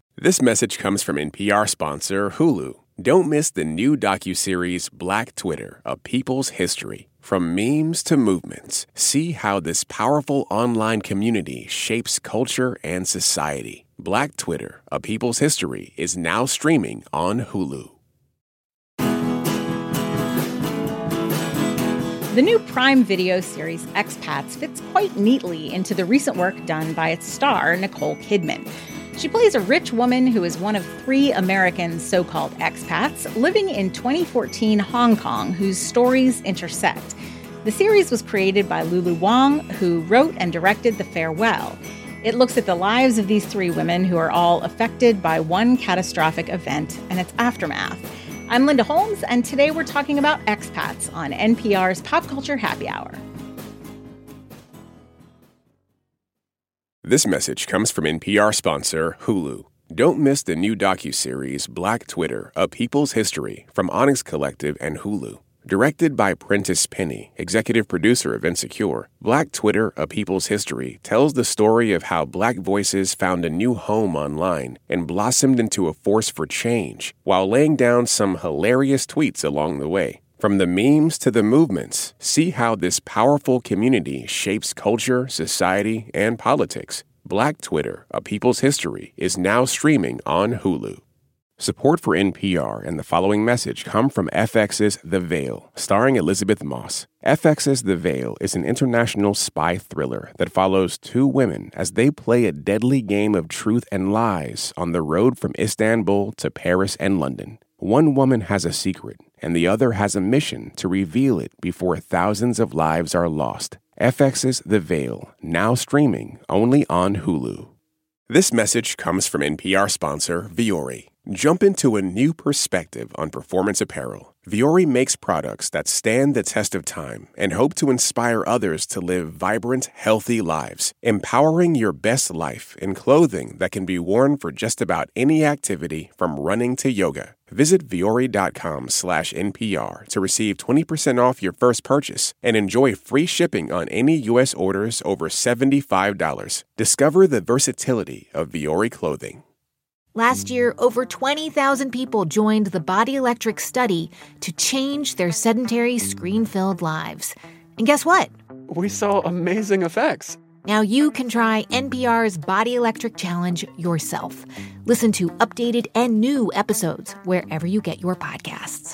This message comes from NPR sponsor Hulu. Don't miss the new docuseries Black Twitter, A People's History. From memes to movements, see how this powerful online community shapes culture and society. Black Twitter, A People's History is now streaming on Hulu. The new Prime Video series Expats fits quite neatly into the recent work done by its star, Nicole Kidman. She plays a rich woman who is one of 3 American so-called expats living in 2014 Hong Kong whose stories intersect. The series was created by Lulu Wang, who wrote and directed The Farewell. It looks at the lives of these 3 women who are all affected by one catastrophic event and its aftermath. I'm Linda Holmes, and today we're talking about expats on NPR's Pop Culture Happy Hour. This message comes from NPR sponsor Hulu. Don't miss the new docuseries Black Twitter, A People's History from Onyx Collective and Hulu. Directed by Prentice Penny, executive producer of Insecure, Black Twitter, A People's History tells the story of how Black voices found a new home online and blossomed into a force for change, while laying down some hilarious tweets along the way. From the memes to the movements, see how this powerful community shapes culture, society, and politics. Black Twitter, A People's History is now streaming on Hulu. Support for NPR and the following message come from FX's The Veil, starring Elizabeth Moss. FX's The Veil is an international spy thriller that follows 2 women as they play a deadly game of truth and lies on the road from Istanbul to Paris and London. One woman has a secret, and the other has a mission to reveal it before thousands of lives are lost. FX's The Veil, now streaming only on Hulu. This message comes from NPR sponsor Vuori. Jump into a new perspective on performance apparel. Vuori makes products that stand the test of time and hope to inspire others to live vibrant, healthy lives, empowering your best life in clothing that can be worn for just about any activity from running to yoga. Visit Vuori.com/NPR to receive 20% off your first purchase and enjoy free shipping on any U.S. orders over $75. Discover the versatility of Vuori clothing. Last year, over 20,000 people joined the Body Electric study to change their sedentary, screen-filled lives. And guess what? We saw amazing effects. Now you can try NPR's Body Electric Challenge yourself. Listen to updated and new episodes wherever you get your podcasts.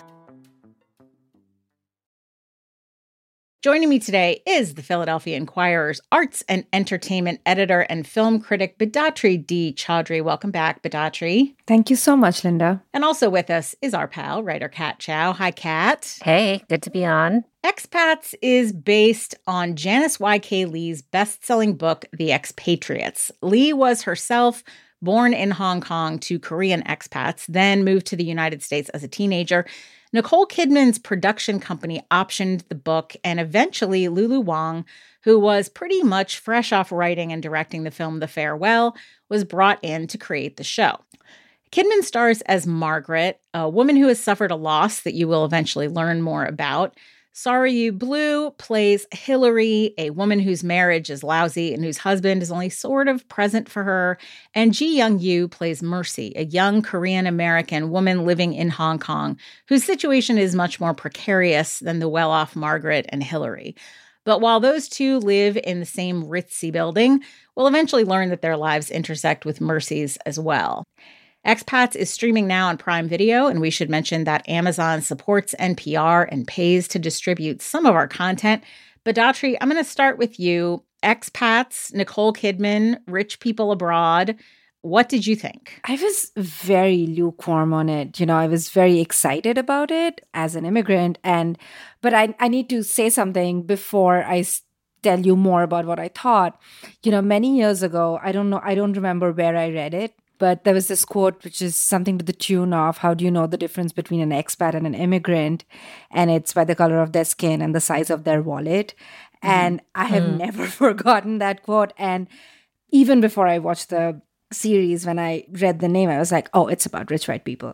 Joining me today is the Philadelphia Inquirer's arts and entertainment editor and film critic, Bidatri D. Chaudhry. Welcome back, Bidatri. Thank you so much, Linda. And also with us is our pal, writer Kat Chow. Hi, Kat. Hey, good to be on. Expats is based on Janice Y.K. Lee's best-selling book, The Expatriates. Lee was herself born in Hong Kong to Korean expats, then moved to the United States as a teenager. Nicole Kidman's production company optioned the book, and eventually Lulu Wang, who was pretty much fresh off writing and directing the film The Farewell, was brought in to create the show. Kidman stars as Margaret, a woman who has suffered a loss that you will eventually learn more about. Sorry Blue plays Hillary, a woman whose marriage is lousy and whose husband is only sort of present for her. And Ji Young-yu plays Mercy, a young Korean-American woman living in Hong Kong, whose situation is much more precarious than the well-off Margaret and Hillary. But while those 2 live in the same ritzy building, we'll eventually learn that their lives intersect with Mercy's as well. Expats is streaming now on Prime Video, and we should mention that Amazon supports NPR and pays to distribute some of our content. Bidatri, I'm going to start with you. Expats, Nicole Kidman, Rich People Abroad. What did you think? I was very lukewarm on it. I was very excited about it as an immigrant. But I need to say something before I tell you more about what I thought. Many years ago, I don't remember where I read it, but there was this quote, which is something to the tune of, how do you know the difference between an expat and an immigrant? And it's by the color of their skin and the size of their wallet. And I have never forgotten that quote. And even before I watched the series, when I read the name, I was like, oh, it's about rich white people.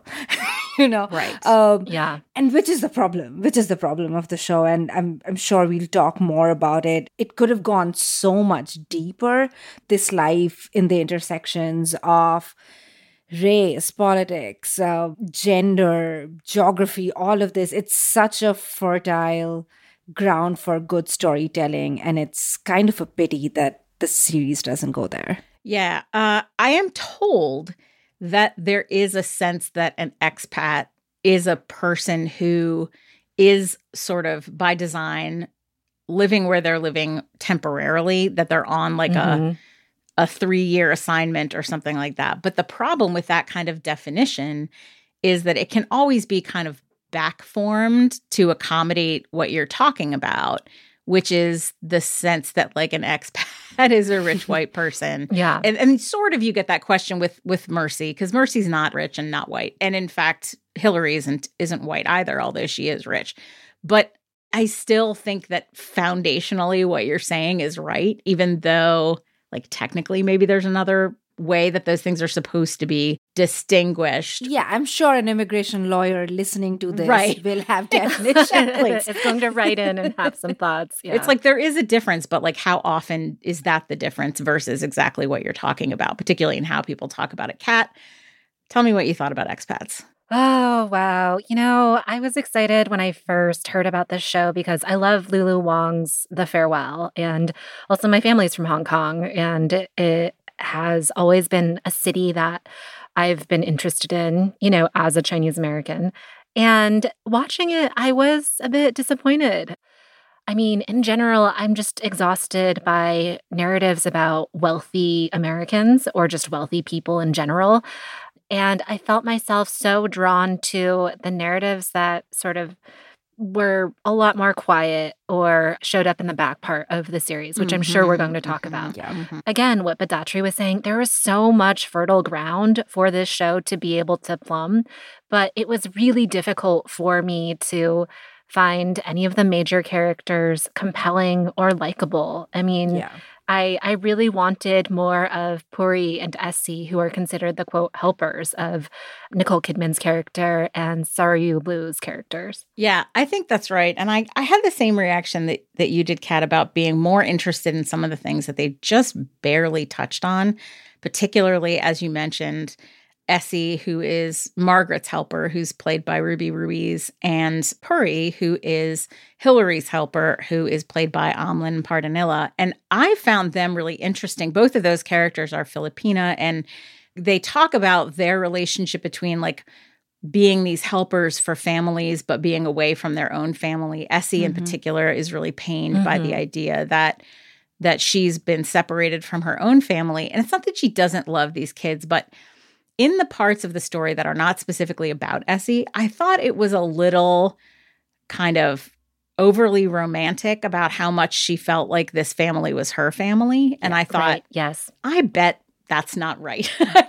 Right. Yeah. And which is the problem of the show. And I'm sure we'll talk more about it. It could have gone so much deeper, this life in the intersections of race, politics, gender, geography, all of this. It's such a fertile ground for good storytelling. And it's kind of a pity that the series doesn't go there. Yeah. I am told that there is a sense that an expat is a person who is sort of by design living where they're living temporarily, that they're on like a 3-year assignment or something like that. But the problem with that kind of definition is that it can always be kind of backformed to accommodate what you're talking about, which is the sense that like an expat is a rich white person. Yeah. And sort of you get that question with Mercy, because Mercy's not rich and not white. And in fact, Hillary isn't white either, although she is rich. But I still think that foundationally what you're saying is right, even though like technically maybe there's another way that those things are supposed to be distinguished. Yeah, I'm sure an immigration lawyer listening to this will have definitions. It's going to write in and have some thoughts. Yeah. It's like there is a difference, but like how often is that the difference versus exactly what you're talking about, particularly in how people talk about it. Kat, tell me what you thought about expats. Oh, wow. You know, I was excited when I first heard about this show because I love Lulu Wang's The Farewell. And also my family's from Hong Kong. And it has always been a city that I've been interested in, you know, as a Chinese American. And watching it, I was a bit disappointed. I mean, in general, I'm just exhausted by narratives about wealthy Americans or just wealthy people in general. And I felt myself so drawn to the narratives that sort of were a lot more quiet or showed up in the back part of the series, which I'm sure we're going to talk about. Yeah. Again, what Badatri was saying, there was so much fertile ground for this show to be able to plumb, but it was really difficult for me to find any of the major characters compelling or likable. I mean, I really wanted more of Puri and Essie, who are considered the, quote, helpers of Nicole Kidman's character and Saryu Liu's characters. Yeah, I think that's right. And I had the same reaction that you did, Kat, about being more interested in some of the things that they just barely touched on, particularly, as you mentioned, Essie, who is Margaret's helper, who's played by Ruby Ruiz, and Puri, who is Hillary's helper, who is played by Amlin Pardonilla. And I found them really interesting. Both of those characters are Filipina, and they talk about their relationship between like being these helpers for families, but being away from their own family. Essie in particular is really pained by the idea that she's been separated from her own family. And it's not that she doesn't love these kids, but in the parts of the story that are not specifically about Essie, I thought it was a little kind of overly romantic about how much she felt like this family was her family. And I thought, yes, I bet that's not right.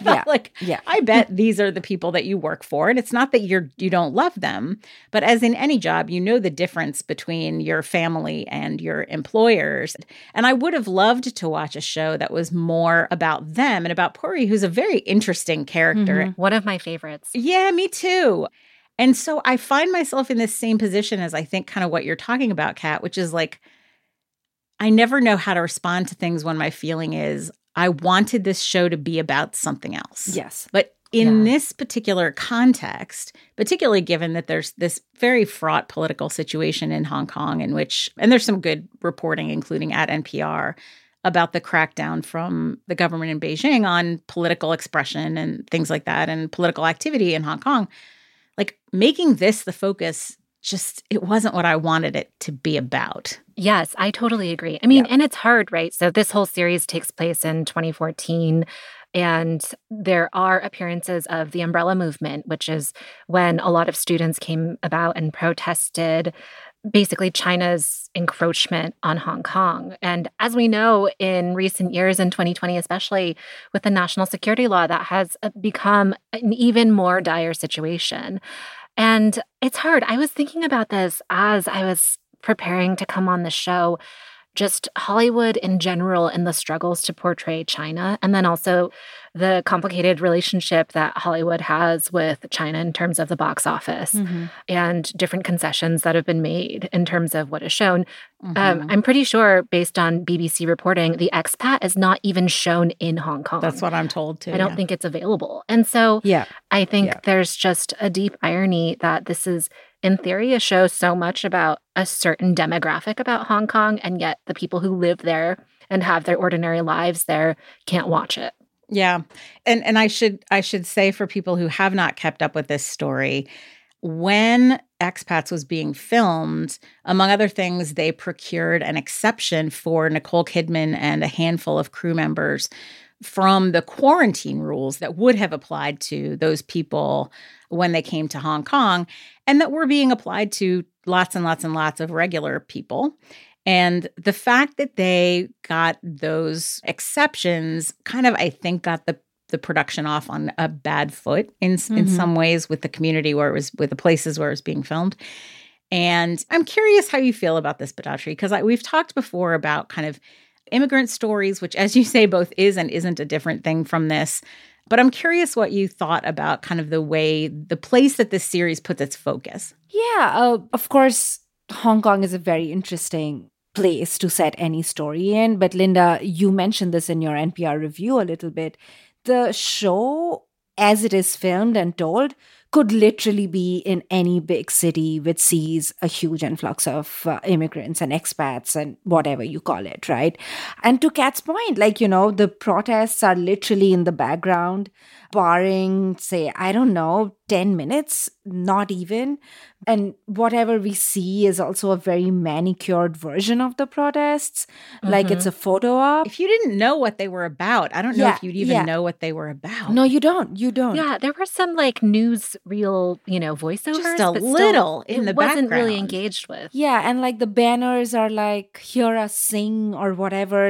I bet these are the people that you work for. And it's not that you don't love them, but as in any job, you know the difference between your family and your employers. And I would have loved to watch a show that was more about them and about Puri, who's a very interesting character. One of my favorites. Yeah, me too. And so I find myself in this same position as I think kind of what you're talking about, Kat, which is like, I never know how to respond to things when my feeling is, I wanted this show to be about something else. Yes. But in this particular context, particularly given that there's this very fraught political situation in Hong Kong in which, and there's some good reporting, including at NPR, about the crackdown from the government in Beijing on political expression and things like that and political activity in Hong Kong, like making this the focus, just it wasn't what I wanted it to be about. Yes, I totally agree. I mean, and it's hard, right? So this whole series takes place in 2014, and there are appearances of the Umbrella Movement, which is when a lot of students came about and protested basically China's encroachment on Hong Kong. And as we know, in recent years, in 2020 especially, with the national security law, that has become an even more dire situation. And it's hard. I was thinking about this as I was preparing to come on the show. just Hollywood in general and the struggles to portray China, and then also the complicated relationship that Hollywood has with China in terms of the box office and different concessions that have been made in terms of what is shown. I'm pretty sure, based on BBC reporting, The Expat is not even shown in Hong Kong. That's what I'm told, too. I don't think it's available. And so I think there's just a deep irony that this is, in theory, a show so much about a certain demographic about Hong Kong, and yet the people who live there and have their ordinary lives there can't watch it. Yeah. And I should say, for people who have not kept up with this story, when Expats was being filmed, among other things, they procured an exception for Nicole Kidman and a handful of crew members from the quarantine rules that would have applied to those people when they came to Hong Kong, and that were being applied to lots and lots and lots of regular people. And the fact that they got those exceptions kind of, I think, got the production off on a bad foot in some ways with the community where it was, with the places where it was being filmed. And I'm curious how you feel about this, Bhadatri, because we've talked before about kind of immigrant stories, which, as you say, both is and isn't a different thing from this. But I'm curious what you thought about kind of the place that this series puts its focus. Yeah, of course, Hong Kong is a very interesting place to set any story in. But Linda, you mentioned this in your NPR review a little bit. The show, as it is filmed and told, could literally be in any big city which sees a huge influx of immigrants and expats and whatever you call it, right? And to Kat's point, the protests are literally in the background, barring, say, 10 minutes, not even. And whatever we see is also a very manicured version of the protests, like it's a photo op. If you didn't know what they were about, I don't know if you'd even know what they were about. No, you don't. You don't. Yeah, there were some newsreel, voiceovers. Just a little in the background. It wasn't really engaged with. Yeah, and the banners are hear us sing or whatever,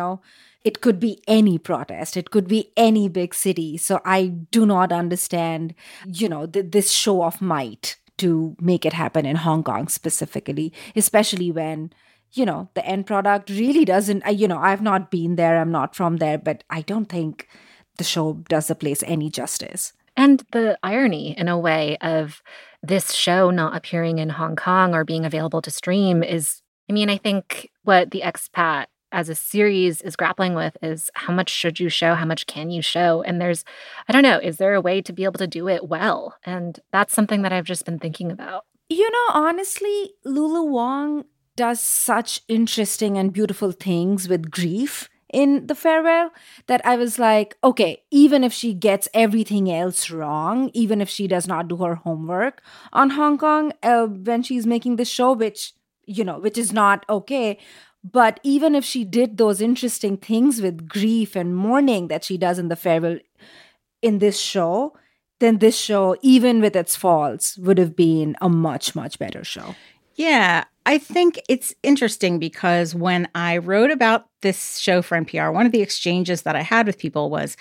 it could be any protest. It could be any big city. So I do not understand, this show of might to make it happen in Hong Kong specifically, especially when, the end product really doesn't, I've not been there. I'm not from there, but I don't think the show does the place any justice. And the irony, in a way, of this show not appearing in Hong Kong or being available to stream is, I think what The Expat as a series is grappling with is how much should you show? How much can you show? And there's, is there a way to be able to do it well? And that's something that I've just been thinking about. Honestly, Lulu Wang does such interesting and beautiful things with grief in The Farewell that I was like, okay, even if she gets everything else wrong, even if she does not do her homework on Hong Kong when she's making the show, which is not okay. But even if she did those interesting things with grief and mourning that she does in The Farewell in this show, then this show, even with its faults, would have been a much, much better show. Yeah, I think it's interesting because when I wrote about this show for NPR, one of the exchanges that I had with people was,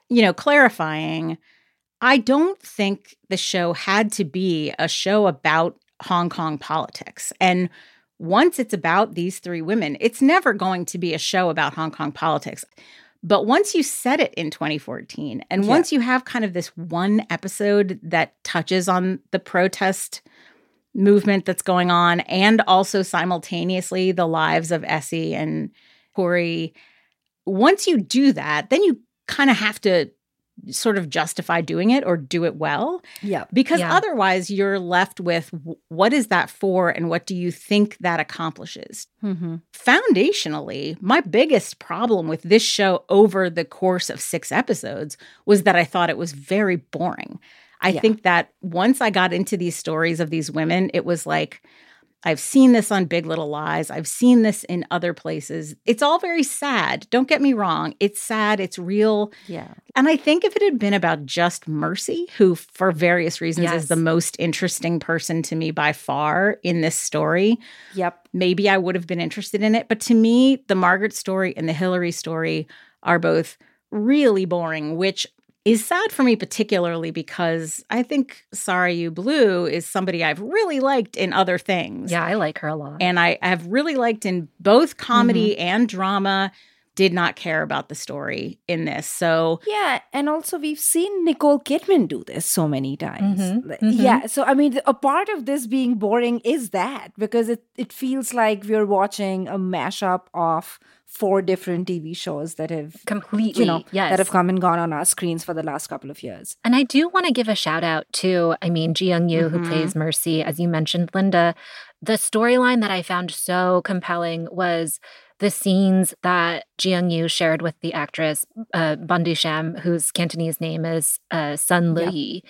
clarifying, I don't think the show had to be a show about Hong Kong politics. And once it's about these three women, it's never going to be a show about Hong Kong politics. But once you set it in 2014, and once you have kind of this one episode that touches on the protest movement that's going on, and also simultaneously the lives of Essie and Corey, once you do that, then you kind of have to sort of justify doing it or do it well. Yeah. Because otherwise you're left with what is that for and what do you think that accomplishes? Mm-hmm. Foundationally, my biggest problem with this show over the course of 6 episodes was that I thought it was very boring. I think that once I got into these stories of these women, it was like, I've seen this on Big Little Lies. I've seen this in other places. It's all very sad. Don't get me wrong. It's sad. It's real. Yeah. And I think if it had been about just Mercy, who for various reasons is the most interesting person to me by far in this story, maybe I would have been interested in it. But to me, the Margaret story and the Hillary story are both really boring, which is sad for me, particularly because I think Sarayu Blue is somebody I've really liked in other things. Yeah, I like her a lot. And I have really liked in both comedy and drama. Did not care about the story in this. So yeah, and also we've seen Nicole Kidman do this so many times. Mm-hmm. Yeah, so I mean, a part of this being boring is that because it feels like we're watching a mashup of 4 different TV shows that have completely, that have come and gone on our screens for the last couple of years. And I do want to give a shout out to, Ji Young-yoo, who plays Mercy, as you mentioned, Linda. The storyline that I found so compelling was the scenes that Ji Young-yoo shared with the actress Bundu Sham, whose Cantonese name is Sun Lee.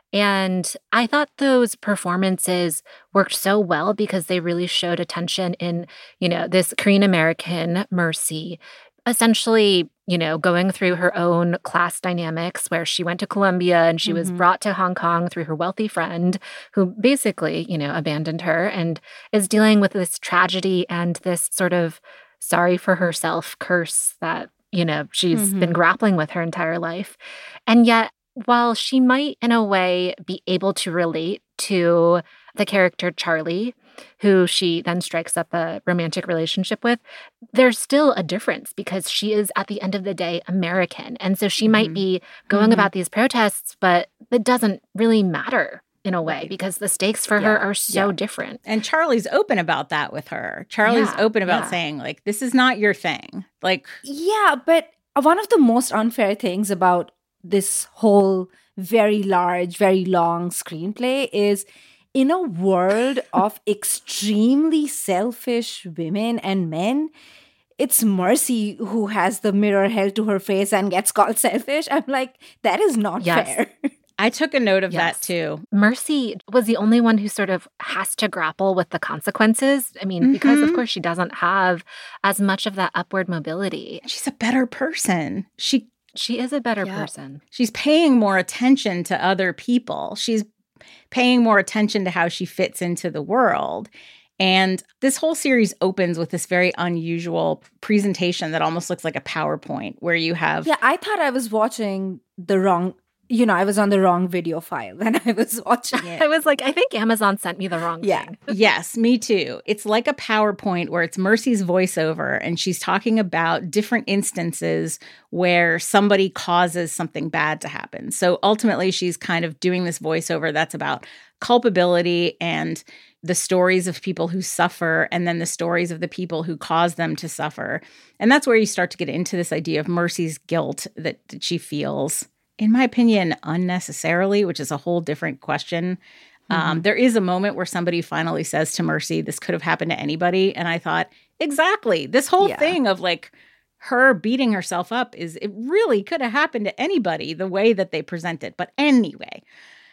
And I thought those performances worked so well because they really showed attention in, this Korean-American Mercy, essentially, going through her own class dynamics where she went to Columbia and she was brought to Hong Kong through her wealthy friend who basically, abandoned her and is dealing with this tragedy and this sort of sorry for herself curse that, she's been grappling with her entire life. And yet, while she might, in a way, be able to relate to the character Charlie, who she then strikes up a romantic relationship with, there's still a difference because she is, at the end of the day, American. And so she might be going about these protests, but it doesn't really matter in a way because the stakes for her are so different. And Charlie's open about that with her. Charlie's open about saying, like, this is not your thing. Like, yeah, but one of the most unfair things about this whole very large, very long screenplay is in a world of extremely selfish women and men, it's Mercy who has the mirror held to her face and gets called selfish. I'm like, that is not fair. I took a note of that too. Mercy was the only one who sort of has to grapple with the consequences. I mean, because of course she doesn't have as much of that upward mobility. She's a better person. She is a better person. She's paying more attention to other people. She's paying more attention to how she fits into the world. And this whole series opens with this very unusual presentation that almost looks like a PowerPoint where you have... Yeah, I thought I was watching the wrong... I was on the wrong video file when I was watching it. I was like, I think Amazon sent me the wrong thing. Yes, me too. It's like a PowerPoint where it's Mercy's voiceover and she's talking about different instances where somebody causes something bad to happen. So ultimately, she's kind of doing this voiceover that's about culpability and the stories of people who suffer and then the stories of the people who cause them to suffer. And that's where you start to get into this idea of Mercy's guilt that she feels. In my opinion, unnecessarily, which is a whole different question. There is a moment where somebody finally says to Mercy, this could have happened to anybody. And I thought, exactly. This whole thing of like her beating herself up it really could have happened to anybody the way that they present it. But anyway,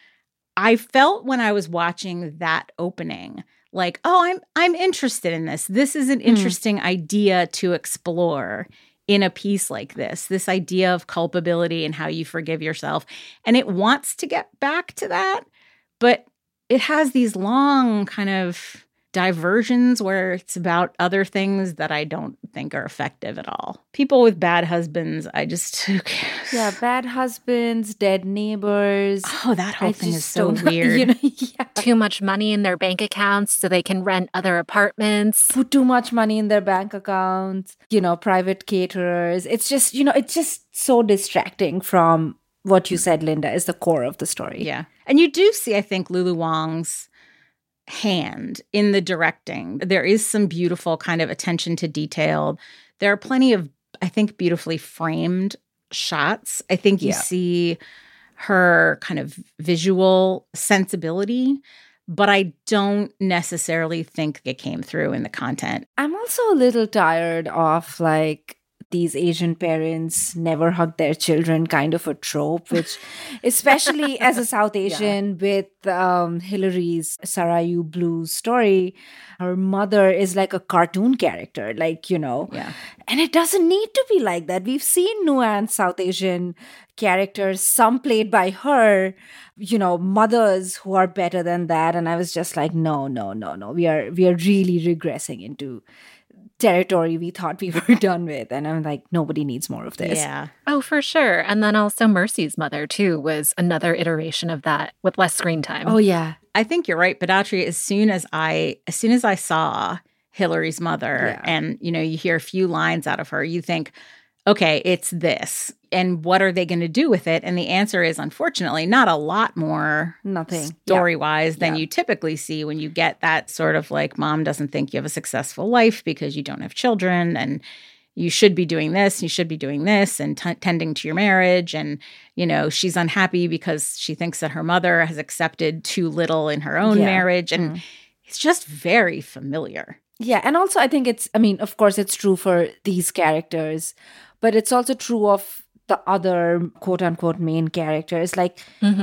I felt when I was watching that opening, like, oh, I'm interested in this. This is an interesting idea to explore in a piece like this idea of culpability and how you forgive yourself. And it wants to get back to that, but it has these long kind of diversions where it's about other things that I don't think are effective at all. People with bad husbands, Yeah, bad husbands, dead neighbors. Oh, that whole thing is so weird. Too much money in their bank accounts so they can rent other apartments. Put too much money in their bank accounts, private caterers. It's just, it's just so distracting from what you said, Linda, is the core of the story. Yeah. And you do see, I think, Lulu Wang's hand in the directing. There is some beautiful kind of attention to detail. There are plenty of, I think, beautifully framed shots. I think you see her kind of visual sensibility, but I don't necessarily think it came through in the content. I'm also a little tired of like these Asian parents never hug their children kind of a trope, which especially as a South Asian with Hillary's Sarayu Blue's story, her mother is like a cartoon character, and it doesn't need to be like that. We've seen nuanced South Asian characters, some played by her, mothers who are better than that. And I was just like, no. We are really regressing into territory we thought we were done with. And I'm like, nobody needs more of this. Yeah. Oh, for sure. And then also Mercy's mother, too, was another iteration of that with less screen time. Oh, yeah. I think you're right, Badatri. As soon as I saw Hillary's mother and, you hear a few lines out of her, you think, okay, it's this. And what are they going to do with it? And the answer is, unfortunately, not a lot more story-wise than you typically see when you get that sort of like, mom doesn't think you have a successful life because you don't have children, and you should be doing this, you should be doing this, and tending to your marriage. And, she's unhappy because she thinks that her mother has accepted too little in her own marriage. And it's just very familiar. Yeah. And also, I think of course, it's true for these characters, but it's also true of the other quote unquote main characters. Like,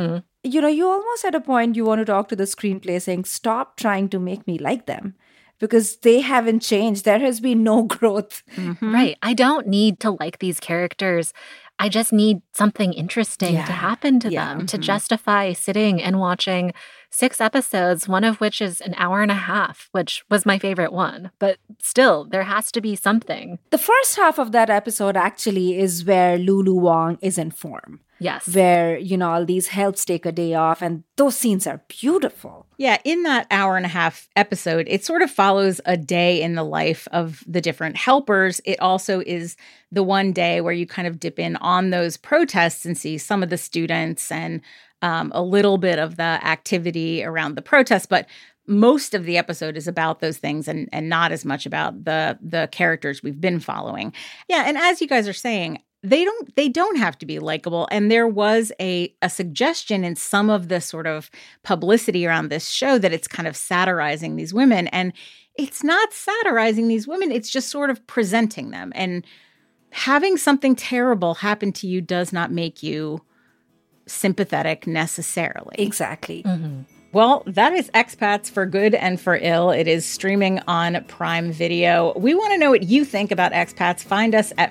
you almost at a point you want to talk to the screenplay saying, stop trying to make me like them, because they haven't changed. There has been no growth. Right. I don't need to like these characters. I just need something interesting to happen to them to justify sitting and watching 6 episodes, one of which is an hour and a half, which was my favorite one. But still, there has to be something. The first half of that episode actually is where Lulu Wang is in form. Yes. Where, all these helps take a day off, and those scenes are beautiful. Yeah, in that hour and a half episode, it sort of follows a day in the life of the different helpers. It also is the one day where you kind of dip in on those protests and see some of the students and a little bit of the activity around the protests. But most of the episode is about those things and not as much about the characters we've been following. Yeah, and as you guys are saying, they don't have to be likable. And there was a suggestion in some of the sort of publicity around this show that it's kind of satirizing these women. And it's not satirizing these women. It's just sort of presenting them. And having something terrible happen to you does not make you sympathetic necessarily. Exactly. Well, that is Expats for Good and for Ill. It is streaming on Prime Video. We want to know what you think about expats. Find us at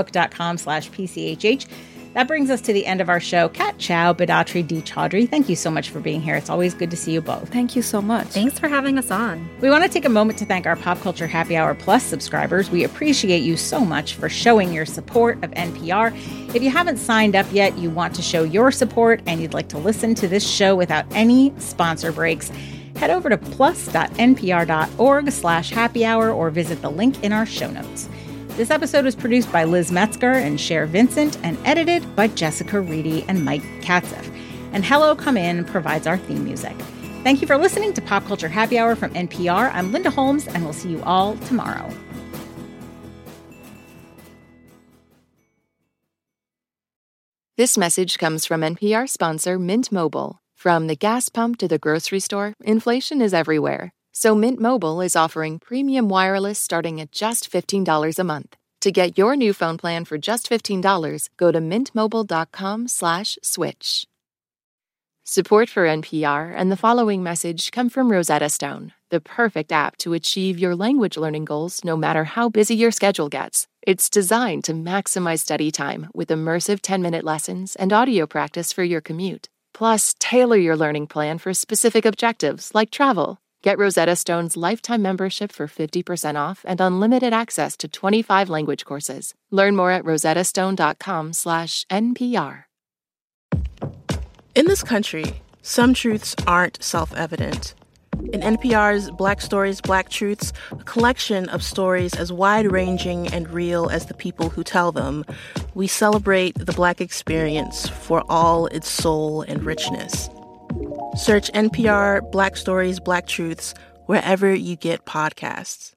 facebook.com/PCHH. That brings us to the end of our show. Kat Chow, Badatri D. Chaudhry, thank you so much for being here. It's always good to see you both. Thank you so much. Thanks for having us on. We want to take a moment to thank our Pop Culture Happy Hour Plus subscribers. We appreciate you so much for showing your support of NPR. If you haven't signed up yet, you want to show your support, and you'd like to listen to this show without any sponsor breaks, head over to plus.npr.org/happy hour or visit the link in our show notes. This episode was produced by Liz Metzger and Cher Vincent and edited by Jessica Reedy and Mike Katzeff. And Hello Come In provides our theme music. Thank you for listening to Pop Culture Happy Hour from NPR. I'm Linda Holmes, and we'll see you all tomorrow. This message comes from NPR sponsor Mint Mobile. From the gas pump to the grocery store, inflation is everywhere. So Mint Mobile is offering premium wireless starting at just $15 a month. To get your new phone plan for just $15, go to mintmobile.com/switch. Support for NPR and the following message come from Rosetta Stone, the perfect app to achieve your language learning goals no matter how busy your schedule gets. It's designed to maximize study time with immersive 10-minute lessons and audio practice for your commute. Plus, tailor your learning plan for specific objectives like travel. Get Rosetta Stone's lifetime membership for 50% off and unlimited access to 25 language courses. Learn more at rosettastone.com/NPR. In this country, some truths aren't self-evident. In NPR's Black Stories, Black Truths, a collection of stories as wide-ranging and real as the people who tell them, we celebrate the Black experience for all its soul and richness. Search NPR Black Stories, Black Truths wherever you get podcasts.